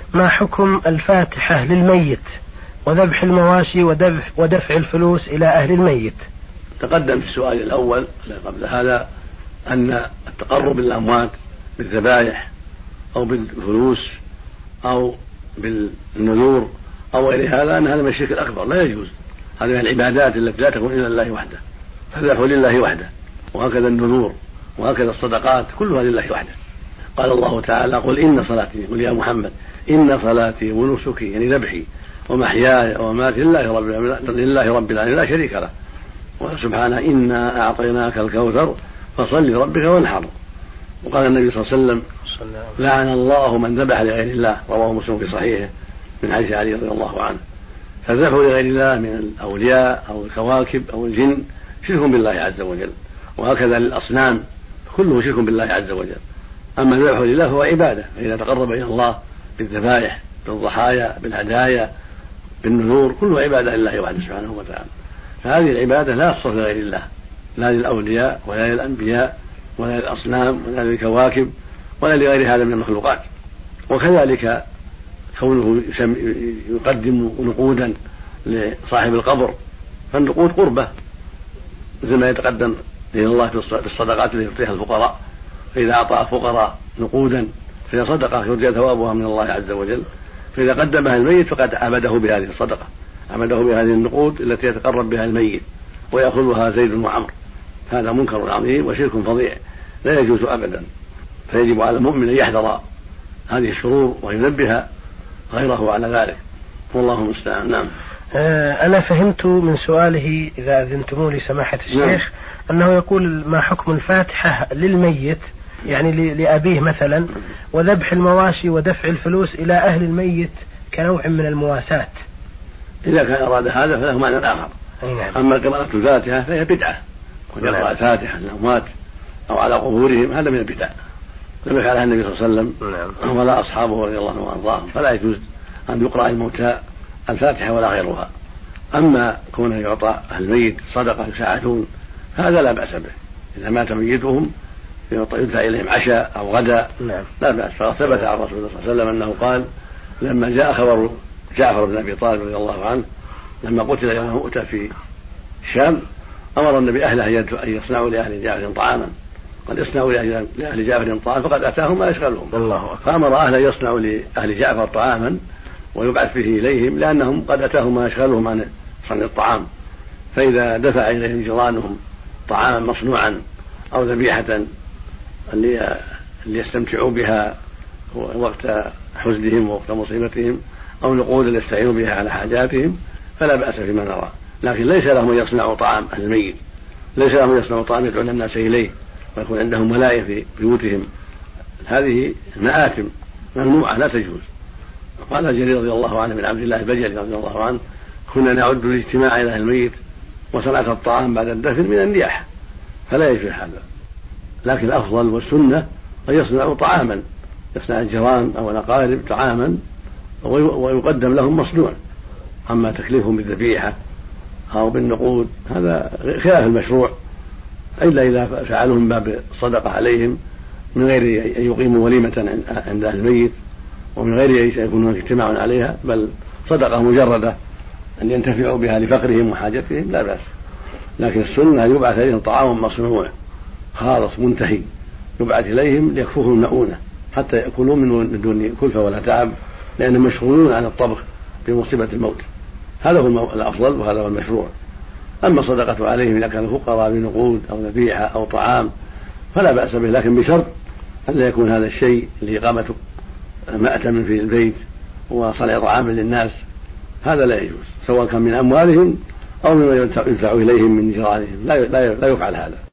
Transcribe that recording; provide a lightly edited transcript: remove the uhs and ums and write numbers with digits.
ما حكم الفاتحة للميت وذبح المواشي ودفع الفلوس إلى أهل الميت؟ تقدم في السؤال الأول قبل هذا أن التقرب للأموات بالذبائح أو بالفلوس أو بالنذور أو غير هذا أن هذا من الشرك الأكبر لا يجوز. هذه من العبادات التي لا تكون إلا لله وحده، فالذبح لله وحده، وهكذا النذور وهكذا الصدقات كلها لله وحده. قال الله تعالى: قل إن صلاتي، قل يا محمد إن صلاتي ونسكي يعني ذبحي ومحياي ومماتي لله رب العالمين لا شريك له. وسبحانه: إنا أعطيناك الكوثر فصل لربك وانحر. وقال النبي صلى الله عليه وسلم: لعن الله من ذبح لغير الله، رواه مسلم في صحيحه من حديث علي رضي الله عنه. فالذبح لغير الله من الأولياء أو الكواكب أو الجن شرك بالله عز وجل، وهكذا للأصنام كله شرك بالله عز وجل. أما الذبح لله هو عبادة، فإذا تقرب إلى الله بالذبائح بالضحايا بالهدايا بالنذور كله عبادة لله وحده سبحانه وتعالى. فهذه العبادة لا تصرف لغير الله، لا للأولياء ولا للأنبياء ولا للأصنام ولا للكواكب ولا لغير هذا من المخلوقات. وكذلك كونه يقدم نقودا لصاحب القبر، فالنقود قربة مثل ما يتقدم إلى الله في الصدقات التي يعطيها الفقراء، فإذا أعطى فقراء نقودا فهي صدقة يرجى ثوابها من الله عز وجل، فإذا قدمها الميت فقد عبده بهذه الصدقة، عبده بهذه النقود التي يتقرب بها الميت ويأخذها زيد وعمر. هذا منكر عظيم وشرك فظيع لا يجوز أبدا. فيجب على المؤمن أن يحذر هذه الشرور وينبه غيره على ذلك، والله المستعان. نعم. أنا فهمت من سؤاله إذا أذنتموا لي سماحة الشيخ أنه يقول: ما حكم الفاتحة للميت يعني لأبيه مثلا، وذبح المواشي ودفع الفلوس إلى أهل الميت كنوع من المواساة؟ إذا كان أراد هذا فله معنى آخر. أما قراءة الفاتحة فهي بدعة، وقراءة الفاتحة للأموات أو على قبورهم هذا من البدع، لم يفعلها النبي صلى الله عليه وسلم ولا أصحابه رضي الله عنهم وأرضاهم، فلا يجوز أن يقرأ الموتى الفاتحة ولا غيرها. أما كونه يعطى أهل الميت صدقة يساعدون هذا لا بأس به، إذا مات ميتهم يدفع إليهم عشاء أو غداء لا بأس. فثبت عن رسول الله صلى الله عليه وسلم أنه قال لما جاء خبر جعفر بن أبي طالب رضي الله عنه لما قتل يوم مؤتة في الشام، أمر النبي أهله أن يصنعوا لأهل جعفر طعاما، قد يصنعوا لأهل جعفر طعاما فقد أتاهم ما يشغلهم، فأمر أهله يصنعوا لأهل جعفر طعاما ويبعث به إليهم لأنهم قد أتاهم ما يشغلهم عن صنع الطعام. فإذا دفع إليهم جيرانهم طعاما مصنوعا أو ذبيحة ليستمتعوا بها وقت حزنهم ووقت مصيبتهم أو نقودا يستعينوا بها على حاجاتهم فلا بأس فيما نرى، لكن ليس لهم أن يصنعوا طعام الميت، ليس لهم أن يصنعوا طعام يدعون الناس إليه ويكون عندهم ملائكة في بيوتهم، هذه مآثم ممنوعة لا تجوز. قال جرير رضي الله عنه من عبد الله البجلي رضي الله عنه: كنا نعد الاجتماع إلى الميت وصنعة الطعام بعد الدفن من النياحة، فلا يجوز هذا. لكن الأفضل والسنة أن يصنعوا طعاما، يصنع الجيران أو الأقارب طعاما ويقدم لهم مصنوع. أما تكليفهم بالذبيحة أو بالنقود هذا خلاف المشروع، إلا إذا فعلوا من باب الصدقة عليهم من غير أن يقيموا وليمة عند أهل الميت ومن غير أن يكون هناك اجتماع عليها، بل صدقة مجردة أن ينتفعوا بها لفقرهم وحاجتهم لا بأس. لكن السنة يبعث إليهم طعام مصنوع خالص منتهي يبعث إليهم ليكفوهم المؤونة حتى يأكلوا من دون كلفة ولا تعب، لأنهم مشغولون عن الطبخ في مصيبة الموت. هذا هو الأفضل وهذا هو المشروع. أما صدقة عليهم إذا كانوا فقراء بنقود أو ذبيحة أو طعام فلا بأس به، لكن بشرط أن لا يكون هذا الشيء لإقامة مأتم في البيت وصنع طعام للناس، هذا لا يجوز، سواء كان من أموالهم أو مما يدفع إليهم من جيرانهم، لا يفعل هذا.